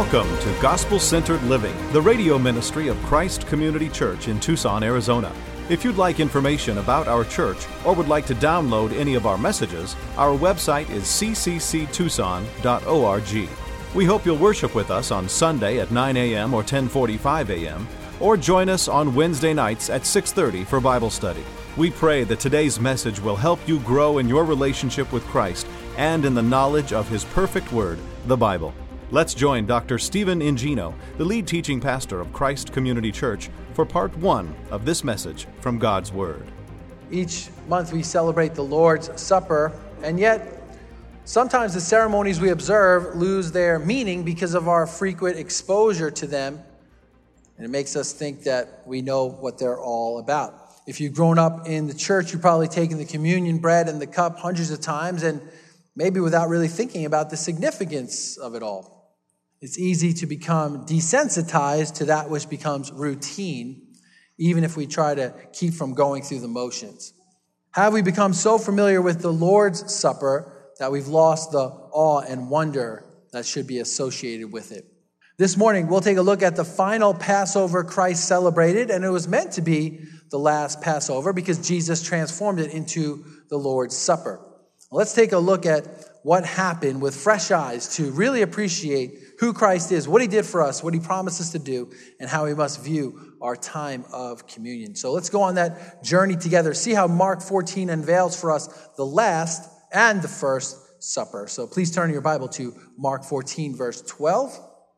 Welcome to Gospel-Centered Living, the radio ministry of Christ Community Church in Tucson, Arizona. If you'd like information about our church or would like to download any of our messages, our website is ccctucson.org. We hope you'll worship with us on Sunday at 9 a.m. or 10:45 a.m., or join us on Wednesday nights at 6:30 for Bible study. We pray that today's message will help you grow in your relationship with Christ and in the knowledge of His perfect Word, the Bible. Let's join Dr. Stephen Ingino, the lead teaching pastor of Christ Community Church, for part 1 of this message from God's Word. Each month we celebrate the Lord's Supper, and yet sometimes the ceremonies we observe lose their meaning because of our frequent exposure to them, and it makes us think that we know what they're all about. If you've grown up in the church, you've probably taken the communion bread and the cup hundreds of times, and maybe without really thinking about the significance of it all. It's easy to become desensitized to that which becomes routine, even if we try to keep from going through the motions. Have we become so familiar with the Lord's Supper that we've lost the awe and wonder that should be associated with it? This morning, we'll take a look at the final Passover Christ celebrated, and it was meant to be the last Passover because Jesus transformed it into the Lord's Supper. Let's take a look at what happened with fresh eyes to really appreciate who Christ is, what He did for us, what He promised us to do, and how we must view our time of communion. So let's go on that journey together. See how Mark 14 unveils for us the last and the first supper. So please turn your Bible to Mark 14, verse 12.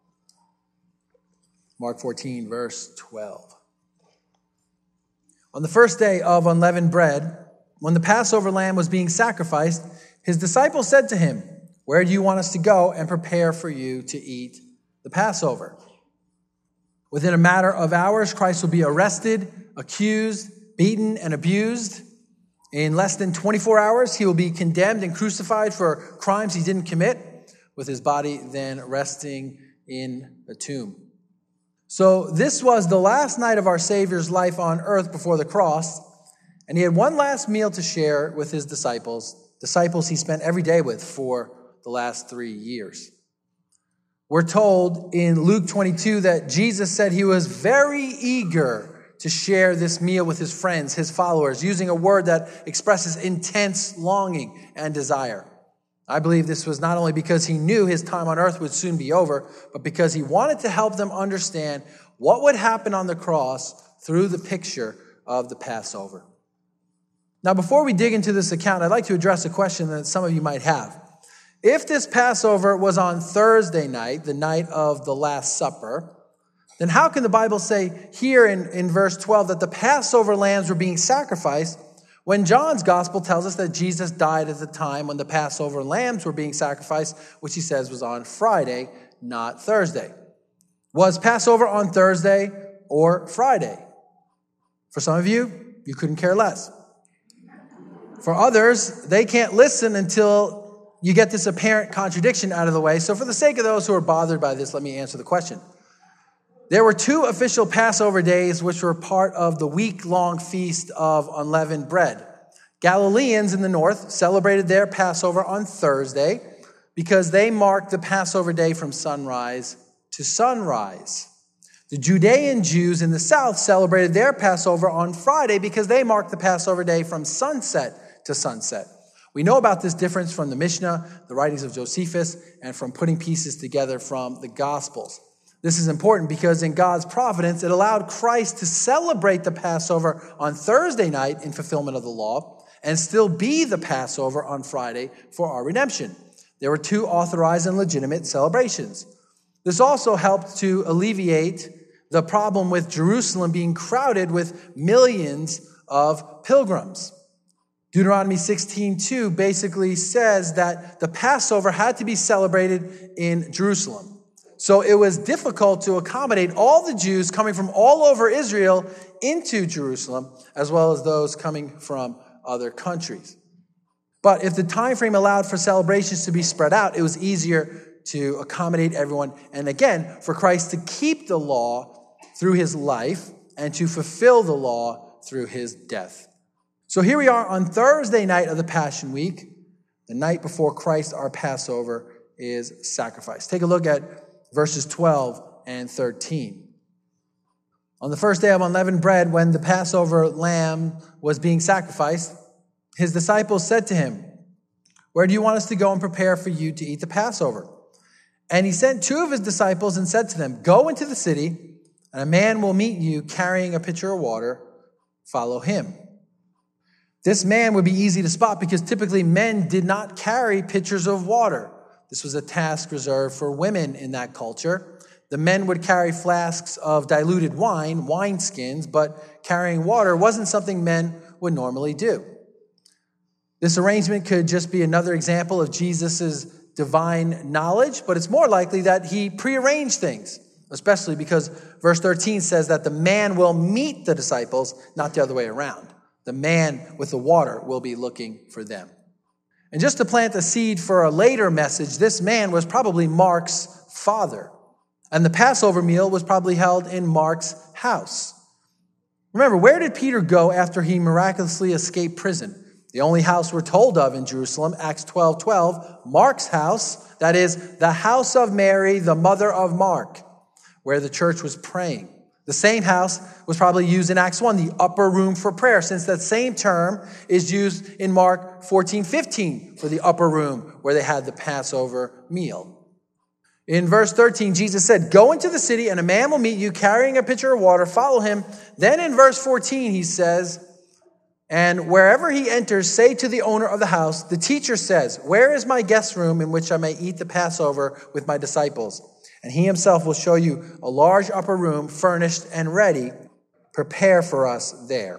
Mark 14, verse 12. On the first day of unleavened bread, when the Passover lamb was being sacrificed, His disciples said to Him, "Where do you want us to go and prepare for you to eat the Passover?" Within a matter of hours, Christ will be arrested, accused, beaten, and abused. In less than 24 hours, He will be condemned and crucified for crimes He didn't commit, with His body then resting in a tomb. So this was the last night of our Savior's life on earth before the cross, and He had one last meal to share with His disciples He spent every day with for the last 3 years. We're told in Luke 22 that Jesus said He was very eager to share this meal with His friends, His followers, using a word that expresses intense longing and desire. I believe this was not only because He knew His time on earth would soon be over, but because He wanted to help them understand what would happen on the cross through the picture of the Passover. Now, before we dig into this account, I'd like to address a question that some of you might have. If this Passover was on Thursday night, the night of the Last Supper, then how can the Bible say here in verse 12 that the Passover lambs were being sacrificed when John's gospel tells us that Jesus died at the time when the Passover lambs were being sacrificed, which he says was on Friday, not Thursday? Was Passover on Thursday or Friday? For some of you, you couldn't care less. For others, they can't listen until you get this apparent contradiction out of the way. So for the sake of those who are bothered by this, let me answer the question. There were 2 official Passover days which were part of the week-long feast of unleavened bread. Galileans in the north celebrated their Passover on Thursday because they marked the Passover day from sunrise to sunrise. The Judean Jews in the south celebrated their Passover on Friday because they marked the Passover day from sunset to sunset. We know about this difference from the Mishnah, the writings of Josephus, and from putting pieces together from the Gospels. This is important because in God's providence, it allowed Christ to celebrate the Passover on Thursday night in fulfillment of the law and still be the Passover on Friday for our redemption. There were 2 authorized and legitimate celebrations. This also helped to alleviate the problem with Jerusalem being crowded with millions of pilgrims. Deuteronomy 16:2 basically says that the Passover had to be celebrated in Jerusalem. So it was difficult to accommodate all the Jews coming from all over Israel into Jerusalem, as well as those coming from other countries. But if the time frame allowed for celebrations to be spread out, it was easier to accommodate everyone. And again, for Christ to keep the law through His life and to fulfill the law through His death. So here we are on Thursday night of the Passion Week, the night before Christ, our Passover, is sacrificed. Take a look at verses 12 and 13. On the first day of unleavened bread, when the Passover lamb was being sacrificed, his disciples said to him, "Where do you want us to go and prepare for you to eat the Passover?" And he sent two of his disciples and said to them, "Go into the city, and a man will meet you carrying a pitcher of water. Follow him." This man would be easy to spot because typically men did not carry pitchers of water. This was a task reserved for women in that culture. The men would carry flasks of diluted wine, wineskins, but carrying water wasn't something men would normally do. This arrangement could just be another example of Jesus' divine knowledge, but it's more likely that he prearranged things, especially because verse 13 says that the man will meet the disciples, not the other way around. The man with the water will be looking for them. And just to plant a seed for a later message, this man was probably Mark's father. And the Passover meal was probably held in Mark's house. Remember, where did Peter go after he miraculously escaped prison? The only house we're told of in Jerusalem, Acts 12:12, Mark's house, that is, the house of Mary, the mother of Mark, where the church was praying. The same house was probably used in Acts 1, the upper room for prayer, since that same term is used in Mark 14:15 for the upper room where they had the Passover meal. In verse 13, Jesus said, "Go into the city and a man will meet you carrying a pitcher of water. Follow him." Then in verse 14, he says, "And wherever he enters, say to the owner of the house, 'The teacher says, where is my guest room in which I may eat the Passover with my disciples?' And he himself will show you a large upper room furnished and ready. Prepare for us there."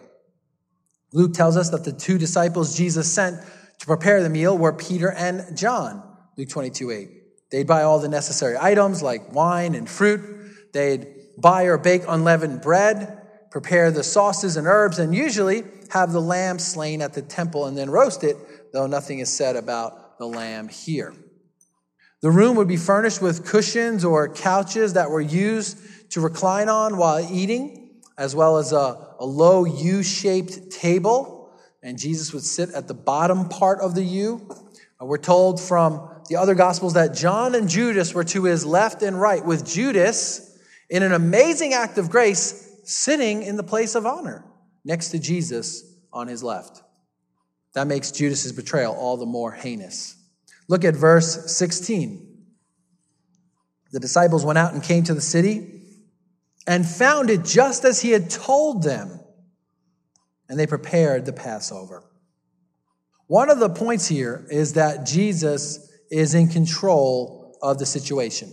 Luke tells us that the two disciples Jesus sent to prepare the meal were Peter and John, Luke 22:8. They'd buy all the necessary items like wine and fruit. They'd buy or bake unleavened bread, prepare the sauces and herbs, and usually have the lamb slain at the temple and then roast it, though nothing is said about the lamb here. The room would be furnished with cushions or couches that were used to recline on while eating, as well as a low U-shaped table, and Jesus would sit at the bottom part of the U. We're told from the other Gospels that John and Judas were to his left and right, with Judas, in an amazing act of grace, sitting in the place of honor next to Jesus on his left. That makes Judas' betrayal all the more heinous. Look at verse 16. The disciples went out and came to the city and found it just as he had told them, and they prepared the Passover. One of the points here is that Jesus is in control of the situation.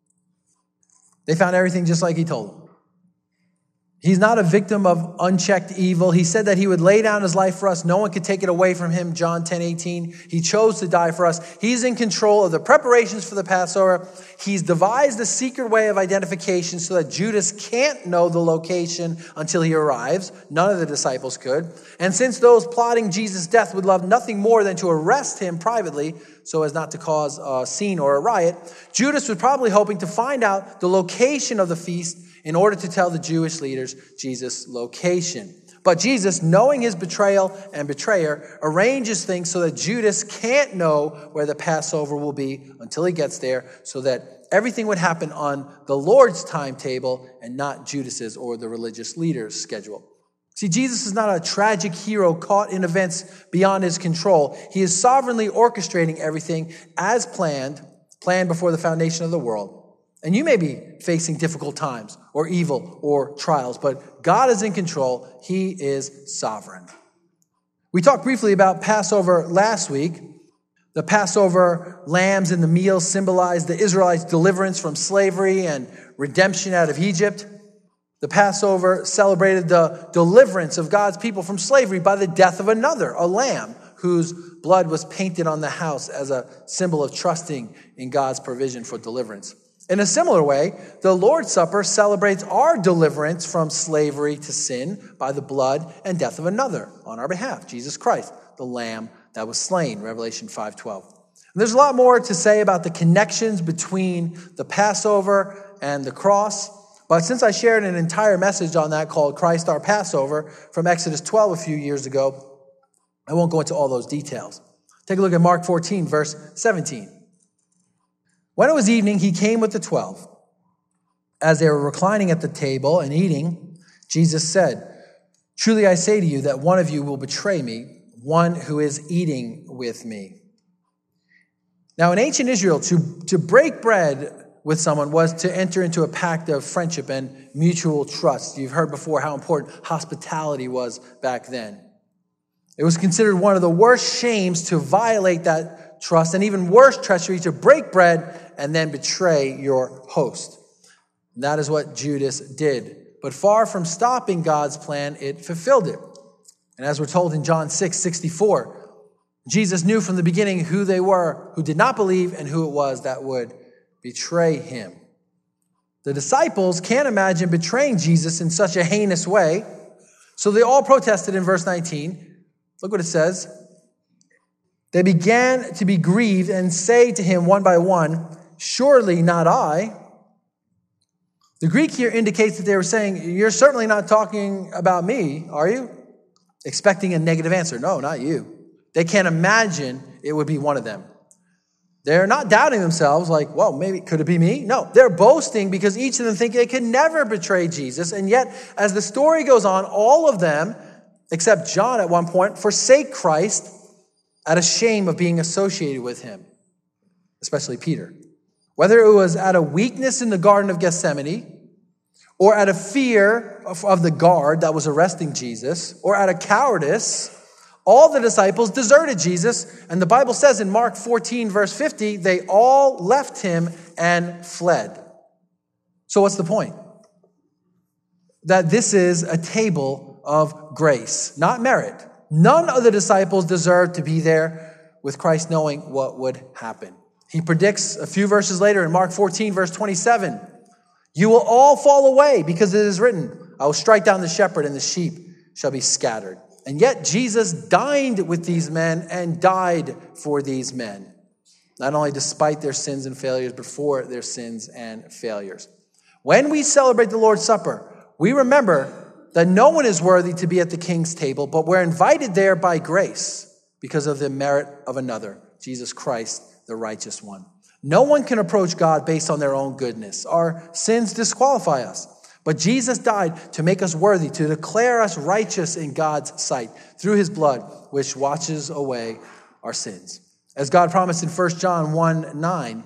They found everything just like he told them. He's not a victim of unchecked evil. He said that he would lay down his life for us. No one could take it away from him, John 10:18. He chose to die for us. He's in control of the preparations for the Passover. He's devised a secret way of identification so that Judas can't know the location until he arrives. None of the disciples could. And since those plotting Jesus' death would love nothing more than to arrest him privately so as not to cause a scene or a riot, Judas was probably hoping to find out the location of the feast in order to tell the Jewish leaders Jesus' location. But Jesus, knowing his betrayal and betrayer, arranges things so that Judas can't know where the Passover will be until he gets there, so that everything would happen on the Lord's timetable and not Judas's or the religious leaders' schedule. See, Jesus is not a tragic hero caught in events beyond his control. He is sovereignly orchestrating everything as planned before the foundation of the world. And you may be facing difficult times or evil or trials, but God is in control. He is sovereign. We talked briefly about Passover last week. The Passover lambs in the meal symbolize the Israelites' deliverance from slavery and redemption out of Egypt. The Passover celebrated the deliverance of God's people from slavery by the death of another, a lamb, whose blood was painted on the house as a symbol of trusting in God's provision for deliverance. In a similar way, the Lord's Supper celebrates our deliverance from slavery to sin by the blood and death of another on our behalf, Jesus Christ, the Lamb that was slain, Revelation 5:12. And there's a lot more to say about the connections between the Passover and the cross, but since I shared an entire message on that called Christ Our Passover from Exodus 12 a few years ago, I won't go into all those details. Take a look at Mark 14, verse 17. When it was evening, he came with the 12. As they were reclining at the table and eating, Jesus said, "Truly I say to you that one of you will betray me, one who is eating with me." Now, in ancient Israel, to break bread with someone was to enter into a pact of friendship and mutual trust. You've heard before how important hospitality was back then. It was considered one of the worst shames to violate that trust, and even worse treachery to break bread and then betray your host. And that is what Judas did. But far from stopping God's plan, it fulfilled it. And as we're told in John 6:64, Jesus knew from the beginning who they were who did not believe and who it was that would betray him. The disciples can't imagine betraying Jesus in such a heinous way, so they all protested in verse 19. Look what it says. They began to be grieved and say to him one by one, "Surely not I." The Greek here indicates that they were saying, "You're certainly not talking about me, are you?" Expecting a negative answer. No, not you. They can't imagine it would be one of them. They're not doubting themselves like, well, maybe could it be me? No, they're boasting because each of them think they could never betray Jesus. And yet, as the story goes on, all of them, except John at one point, forsake Christ out of shame of being associated with him, especially Peter. Whether it was out of weakness in the Garden of Gethsemane, or out of fear of the guard that was arresting Jesus, or out of cowardice, all the disciples deserted Jesus. And the Bible says in Mark 14, verse 50, they all left him and fled. So what's the point? That this is a table of grace, not merit. None of the disciples deserved to be there with Christ knowing what would happen. He predicts a few verses later in Mark 14, verse 27, "You will all fall away because it is written, I will strike down the shepherd and the sheep shall be scattered." And yet Jesus dined with these men and died for these men, not only despite their sins and failures, but for their sins and failures. When we celebrate the Lord's Supper, we remember that no one is worthy to be at the king's table, but we're invited there by grace because of the merit of another, Jesus Christ, the righteous one. No one can approach God based on their own goodness. Our sins disqualify us. But Jesus died to make us worthy, to declare us righteous in God's sight through his blood, which washes away our sins. As God promised in 1 John 1:9,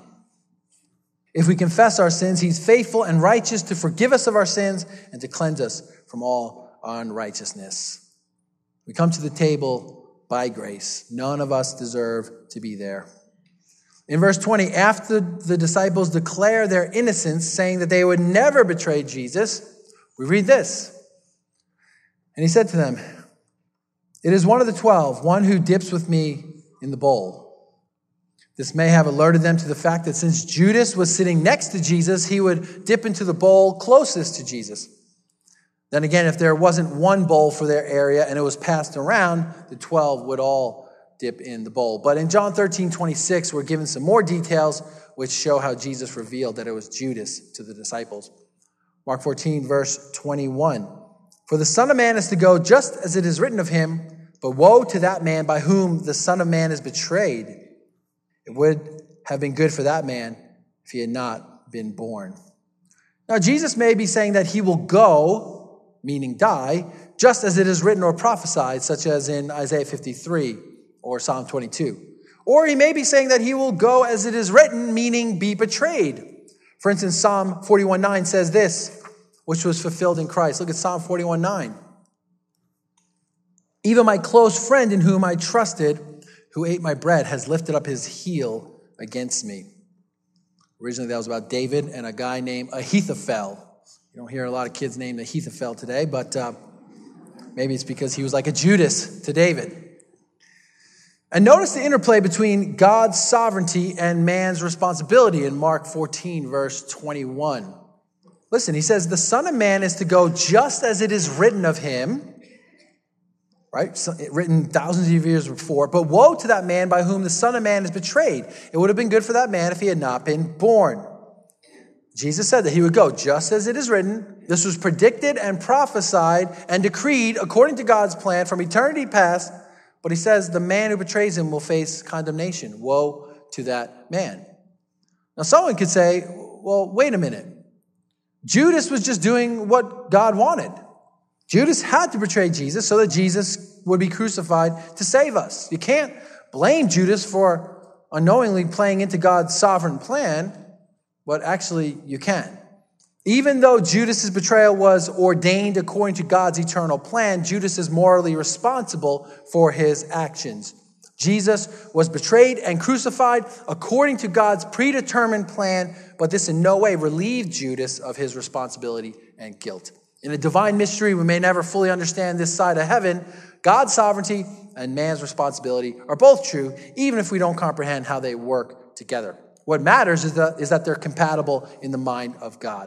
if we confess our sins, he's faithful and righteous to forgive us of our sins and to cleanse us from all unrighteousness. We come to the table by grace. None of us deserve to be there. In verse 20, after the disciples declare their innocence, saying that they would never betray Jesus, we read this. And he said to them, "It is one of the 12, one who dips with me in the bowl." This may have alerted them to the fact that since Judas was sitting next to Jesus, he would dip into the bowl closest to Jesus. Then again, if there wasn't one bowl for their area and it was passed around, the 12 would all dip in the bowl. But in John 13:26, we're given some more details which show how Jesus revealed that it was Judas to the disciples. Mark 14, verse 21. "For the Son of Man is to go just as it is written of him, but woe to that man by whom the Son of Man is betrayed. It would have been good for that man if he had not been born." Now, Jesus may be saying that he will go, meaning die, just as it is written or prophesied, such as in Isaiah 53 or Psalm 22. Or he may be saying that he will go as it is written, meaning be betrayed. For instance, Psalm 41:9 says this, which was fulfilled in Christ. Look at Psalm 41:9. "Even my close friend in whom I trusted, who ate my bread, has lifted up his heel against me." Originally, that was about David and a guy named Ahithophel. You don't hear a lot of kids named Ahithophel today, but maybe it's because he was like a Judas to David. And notice the interplay between God's sovereignty and man's responsibility in Mark 14, verse 21. Listen, he says, "The Son of Man is to go just as it is written of him," right? Written thousands of years before. "But woe to that man by whom the Son of Man is betrayed. It would have been good for that man if he had not been born." Jesus said that he would go just as it is written. This was predicted and prophesied and decreed according to God's plan from eternity past. But he says the man who betrays him will face condemnation. Woe to that man. Now, someone could say, well, wait a minute. Judas was just doing what God wanted. Judas had to betray Jesus so that Jesus would be crucified to save us. You can't blame Judas for unknowingly playing into God's sovereign plan, but actually you can. Even though Judas's betrayal was ordained according to God's eternal plan, Judas is morally responsible for his actions. Jesus was betrayed and crucified according to God's predetermined plan, but this in no way relieved Judas of his responsibility and guilt. In a divine mystery we may never fully understand this side of heaven, God's sovereignty and man's responsibility are both true, even if we don't comprehend how they work together. What matters is that they're compatible in the mind of God.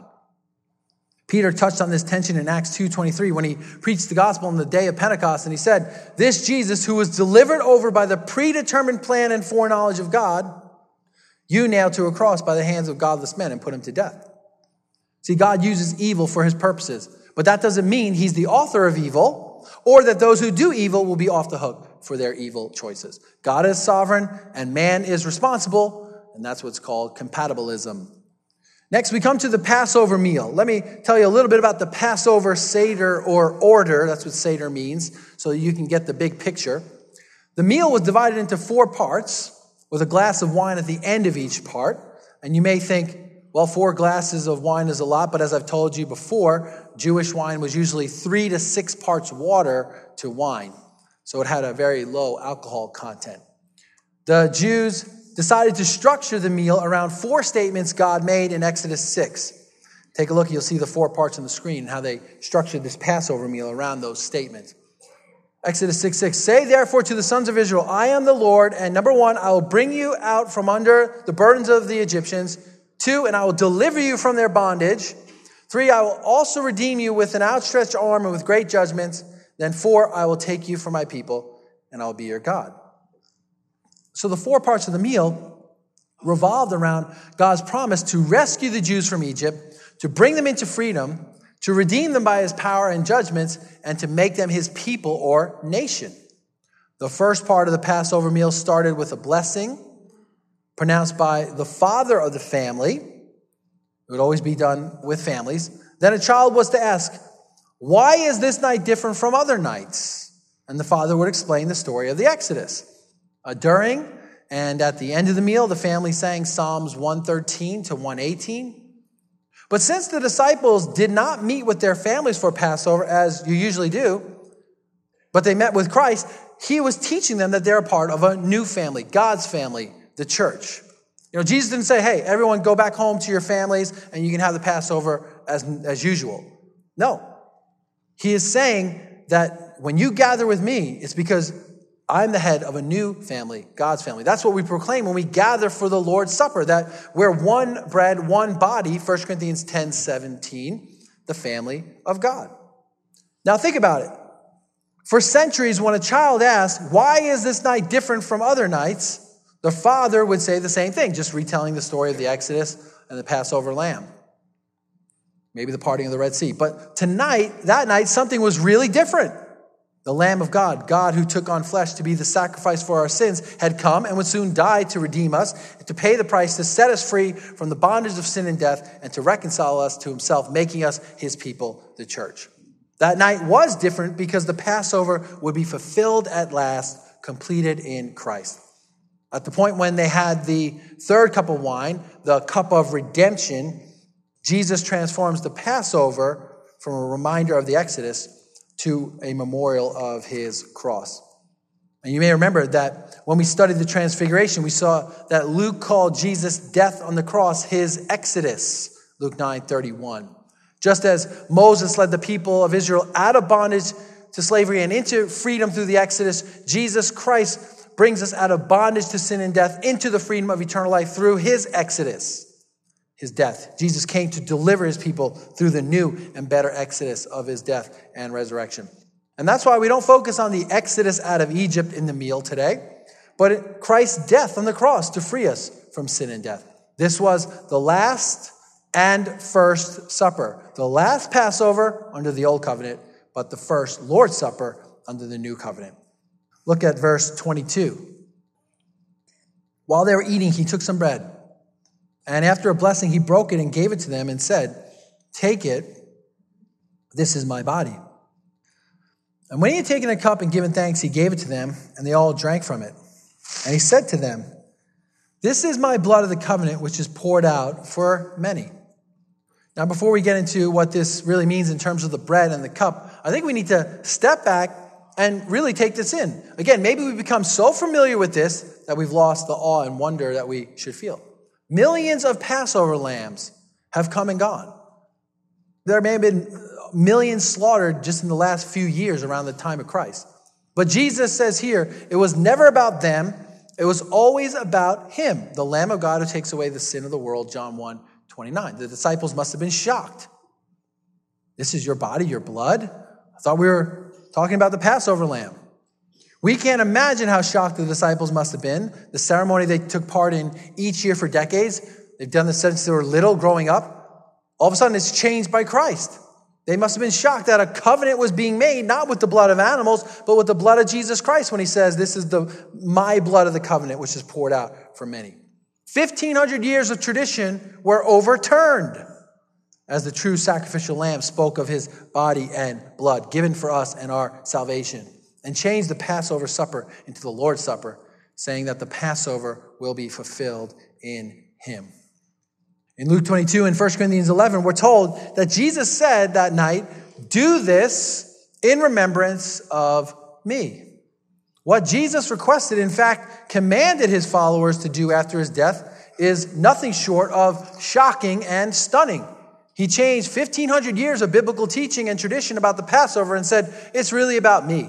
Peter touched on this tension in Acts 2:23 when he preached the gospel on the day of Pentecost, and he said, "This Jesus, who was delivered over by the predetermined plan and foreknowledge of God, you nailed to a cross by the hands of godless men and put him to death." See, God uses evil for his purposes, but that doesn't mean he's the author of evil or that those who do evil will be off the hook for their evil choices. God is sovereign and man is responsible, and that's what's called compatibilism. Next, we come to the Passover meal. Let me tell you a little bit about the Passover Seder or order. That's what Seder means, so you can get the big picture. The meal was divided into 4 parts with a glass of wine at the end of each part. And you may think, well, 4 glasses of wine is a lot, but as I've told you before, Jewish wine was usually 3 to 6 parts water to wine. So it had a very low alcohol content. The Jews decided to structure the meal around 4 statements God made in Exodus 6. Take a look, you'll see the 4 parts on the screen and how they structured this Passover meal around those statements. Exodus 6:6, "Say therefore to the sons of Israel, I am the Lord, and number 1, I will bring you out from under the burdens of the Egyptians. 2, and I will deliver you from their bondage. 3, I will also redeem you with an outstretched arm and with great judgments. Then 4, I will take you for my people, and I will be your God." So the 4 parts of the meal revolved around God's promise to rescue the Jews from Egypt, to bring them into freedom, to redeem them by his power and judgments, and to make them his people or nation. The first part of the Passover meal started with a blessing pronounced by the father of the family. It would always be done with families. Then a child was to ask, "Why is this night different from other nights?" And the father would explain the story of the Exodus. During and at the end of the meal, the family sang Psalms 113 to 118. But since the disciples did not meet with their families for Passover, as you usually do, but they met with Christ, he was teaching them that they're a part of a new family, God's family, the church. You know, Jesus didn't say, "Hey, everyone go back home to your families and you can have the Passover as usual." No. He is saying that when you gather with me, it's because I'm the head of a new family, God's family. That's what we proclaim when we gather for the Lord's Supper, that we're one bread, one body, 1 Corinthians 10:17, the family of God. Now think about it. For centuries, when a child asked, "Why is this night different from other nights?" the father would say the same thing, just retelling the story of the Exodus and the Passover lamb. Maybe the parting of the Red Sea. But that night, something was really different. The Lamb of God, God who took on flesh to be the sacrifice for our sins, had come and would soon die to redeem us, to pay the price to set us free from the bondage of sin and death, and to reconcile us to himself, making us his people, the church. That night was different because the Passover would be fulfilled at last, completed in Christ. At the point when they had the 3rd cup of wine, the cup of redemption, Jesus transforms the Passover from a reminder of the Exodus to a memorial of his cross. And you may remember that when we studied the Transfiguration, we saw that Luke called Jesus' death on the cross his Exodus, Luke 9:31. Just as Moses led the people of Israel out of bondage to slavery and into freedom through the Exodus, Jesus Christ brings us out of bondage to sin and death into the freedom of eternal life through his Exodus, his death. Jesus came to deliver his people through the new and better Exodus of his death and resurrection. And that's why we don't focus on the Exodus out of Egypt in the meal today, but Christ's death on the cross to free us from sin and death. This was the last and first supper. The last Passover under the old covenant, but the first Lord's Supper under the new covenant. Look at verse 22. While they were eating, he took some bread. And after a blessing, he broke it and gave it to them and said, "Take it, this is my body." And when he had taken a cup and given thanks, he gave it to them, and they all drank from it. And he said to them, "This is my blood of the covenant, which is poured out for many." Now, before we get into what this really means in terms of the bread and the cup, I think we need to step back and really take this in. Again, maybe we've become so familiar with this that we've lost the awe and wonder that we should feel. Millions of Passover lambs have come and gone. There may have been millions slaughtered just in the last few years around the time of Christ. But Jesus says here, it was never about them. It was always about him, the Lamb of God who takes away the sin of the world, John 1:29. The disciples must have been shocked. This is your body, your blood? I thought we were talking about the Passover lamb. We can't imagine how shocked the disciples must have been. The ceremony they took part in each year for decades, they've done this since they were little growing up. All of a sudden it's changed by Christ. They must have been shocked that a covenant was being made, not with the blood of animals, but with the blood of Jesus Christ when he says, "This is my blood of the covenant, which is poured out for many." 1,500 years of tradition were overturned as the true sacrificial lamb spoke of his body and blood given for us and our salvation, and changed the Passover supper into the Lord's Supper, saying that the Passover will be fulfilled in him. In Luke 22 and 1 Corinthians 11, we're told that Jesus said that night, "Do this in remembrance of me." What Jesus requested, in fact, commanded his followers to do after his death, is nothing short of shocking and stunning. He changed 1,500 years of biblical teaching and tradition about the Passover and said, "It's really about me."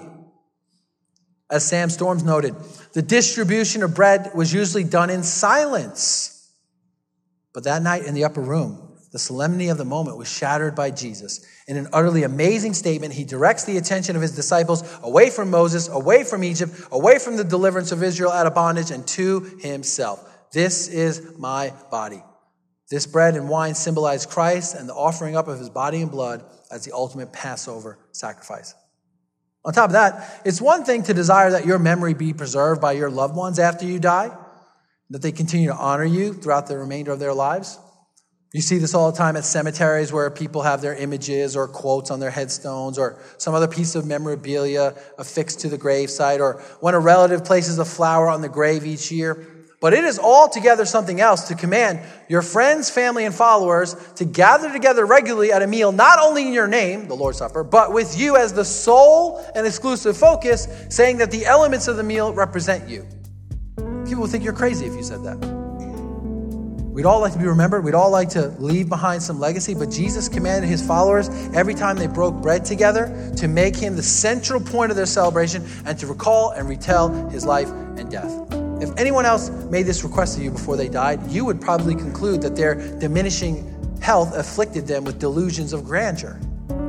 As Sam Storms noted, the distribution of bread was usually done in silence. But that night in the upper room, the solemnity of the moment was shattered by Jesus. In an utterly amazing statement, he directs the attention of his disciples away from Moses, away from Egypt, away from the deliverance of Israel out of bondage, and to himself. "This is my body." This bread and wine symbolize Christ and the offering up of his body and blood as the ultimate Passover sacrifice. On top of that, it's one thing to desire that your memory be preserved by your loved ones after you die, that they continue to honor you throughout the remainder of their lives. You see this all the time at cemeteries where people have their images or quotes on their headstones or some other piece of memorabilia affixed to the gravesite, or when a relative places a flower on the grave each year. But it is altogether something else to command your friends, family, and followers to gather together regularly at a meal, not only in your name, the Lord's Supper, but with you as the sole and exclusive focus, saying that the elements of the meal represent you. People would think you're crazy if you said that. We'd all like to be remembered. We'd all like to leave behind some legacy, but Jesus commanded his followers every time they broke bread together to make him the central point of their celebration and to recall and retell his life and death. If anyone else made this request of you before they died, you would probably conclude that their diminishing health afflicted them with delusions of grandeur.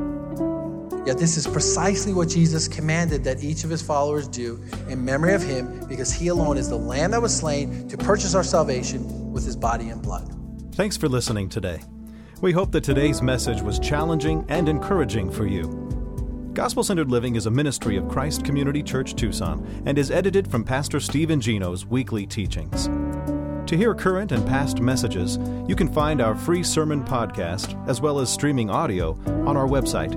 Yet this is precisely what Jesus commanded that each of his followers do in memory of him, because he alone is the Lamb that was slain to purchase our salvation with his body and blood. Thanks for listening today. We hope that today's message was challenging and encouraging for you. Gospel-Centered Living is a ministry of Christ Community Church Tucson and is edited from Pastor Steve Ingino's weekly teachings. To hear current and past messages, you can find our free sermon podcast as well as streaming audio on our website,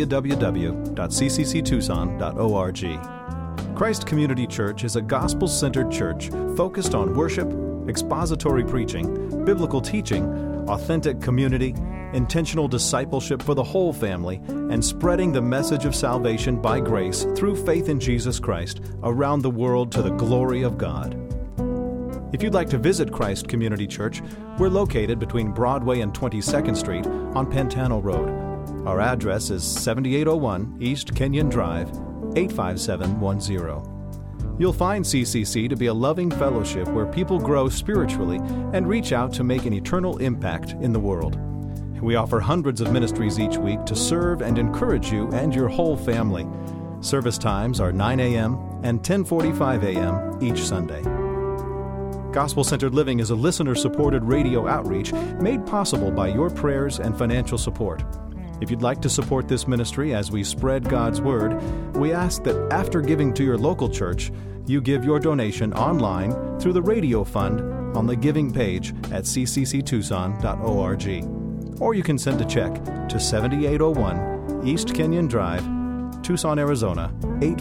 www.ccctucson.org. Christ Community Church is a gospel-centered church focused on worship, expository preaching, biblical teaching, authentic community, intentional discipleship for the whole family, and spreading the message of salvation by grace through faith in Jesus Christ around the world to the glory of God. If you'd like to visit Christ Community Church, we're located between Broadway and 22nd Street on Pantano Road. Our address is 7801 East Kenyon Drive, 85710. You'll find CCC to be a loving fellowship where people grow spiritually and reach out to make an eternal impact in the world. We offer hundreds of ministries each week to serve and encourage you and your whole family. Service times are 9 a.m. and 10:45 a.m. each Sunday. Gospel-Centered Living is a listener-supported radio outreach made possible by your prayers and financial support. If you'd like to support this ministry as we spread God's Word, we ask that after giving to your local church, You give your donation online through the Radio Fund on the giving page at ccctucson.org. Or you can send a check to 7801 East Kenyon Drive, Tucson, Arizona,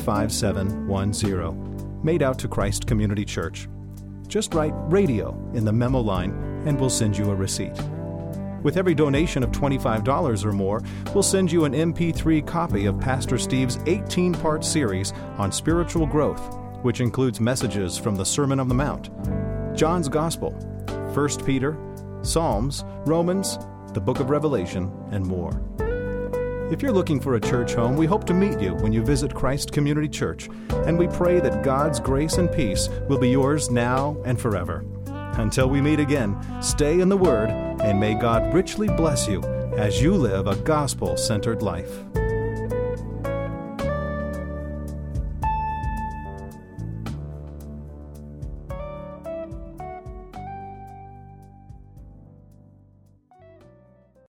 85710, made out to Christ Community Church. Just write Radio in the memo line and we'll send you a receipt. With every donation of $25 or more, we'll send you an MP3 copy of Pastor Steve's 18-part series on spiritual growth, which includes messages from the Sermon on the Mount, John's Gospel, 1 Peter, Psalms, Romans, the Book of Revelation, and more. If you're looking for a church home, we hope to meet you when you visit Christ Community Church, and we pray that God's grace and peace will be yours now and forever. Until we meet again, stay in the Word, and may God richly bless you as you live a gospel-centered life.